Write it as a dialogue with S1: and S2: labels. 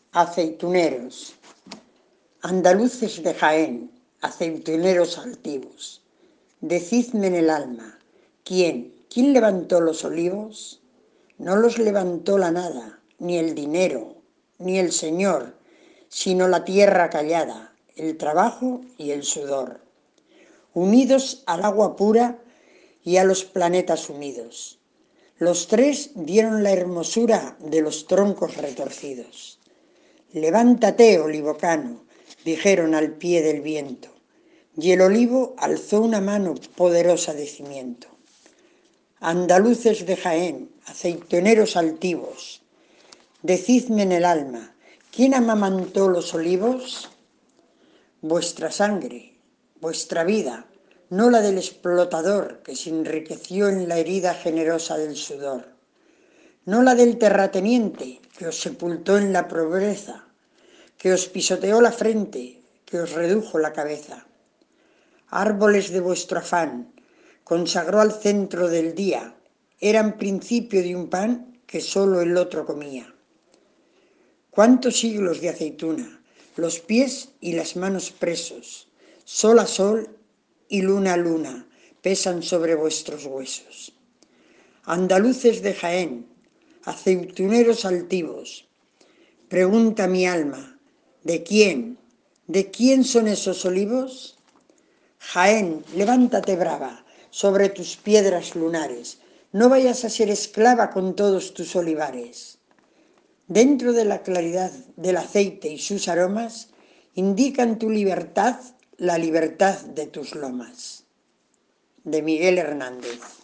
S1: Aceituneros, andaluces de Jaén, aceituneros altivos, decidme en el alma, ¿quién levantó los olivos? No los levantó la nada, ni el dinero, ni el Señor, sino la tierra callada, el trabajo y el sudor, unidos al agua pura y a los planetas unidos. Los tres dieron la hermosura de los troncos retorcidos. Levántate, olivocano, dijeron al pie del viento, y el olivo alzó una mano poderosa de cimiento. Andaluces de Jaén, aceituneros altivos, decidme en el alma, ¿quién amamantó los olivos? Vuestra sangre, vuestra vida, no la del explotador que se enriqueció en la herida generosa del sudor, no la del terrateniente que os sepultó en la pobreza, que os pisoteó la frente, que os redujo la cabeza. Árboles de vuestro afán, consagró al centro del día, eran principio de un pan que solo el otro comía. ¿Cuántos siglos de aceituna, los pies y las manos presos, sol a sol y luna a luna, pesan sobre vuestros huesos? Andaluces de Jaén, aceituneros altivos, pregunta mi alma, ¿de quién? ¿De quién son esos olivos? Jaén, levántate brava sobre tus piedras lunares, no vayas a ser esclava con todos tus olivares. Dentro de la claridad del aceite y sus aromas, indican tu libertad, la libertad de tus lomas. De Miguel Hernández.